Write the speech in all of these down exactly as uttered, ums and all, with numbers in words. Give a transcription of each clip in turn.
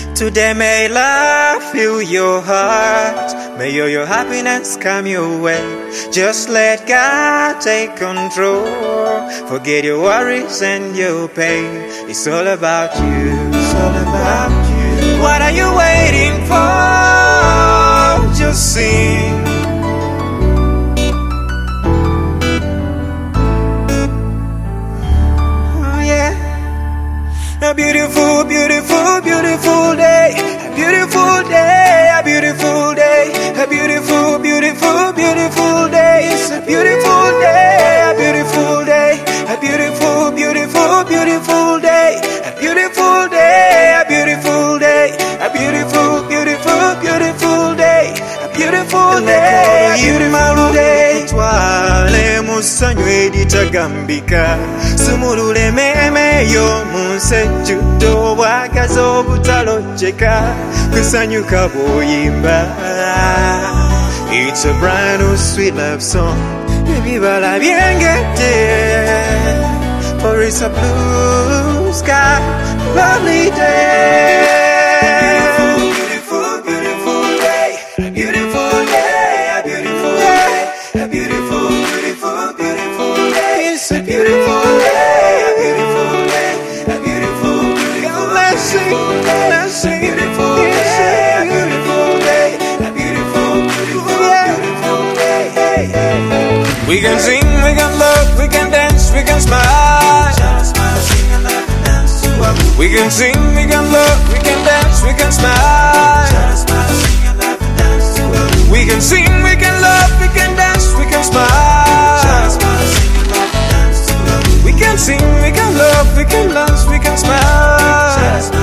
Today may love fill your heart, may all your happiness come your way. Just let God take control. Forget your worries and your pain. It's all about you, it's all about you. What are you waiting for? Just sing. A beautiful, beautiful, beautiful day. A beautiful day, a beautiful day. A beautiful, beautiful, beautiful day. It's a beautiful day, a beautiful day. A beautiful, beautiful, beautiful day. A beautiful day, a beautiful day. A beautiful, beautiful, beautiful day. A beautiful day, a beautiful day. Twale musanyu editagambika. Sumulule meme yo munsejjudo bwagazi obutalojjeka kusanyuka bw'oyimba. It's a brand new sweet love song. Ebibala byengedde. For it's a blue sky lovely day. Beautiful, beautiful day. A beautiful day. A beautiful day. A beautiful, beautiful, beautiful day. It's a beautiful day. Let's sing, beautiful day, a beautiful day, a beautiful, beautiful, beautiful day. We can sing, we can love, we can dance, we can smile. We can sing, we can love, we can dance, we can smile. We can sing, we can love, we can dance, we can smile. We can sing, we can love, we can dance, we can smile.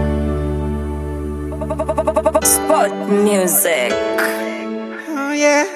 Spot music. Oh yeah.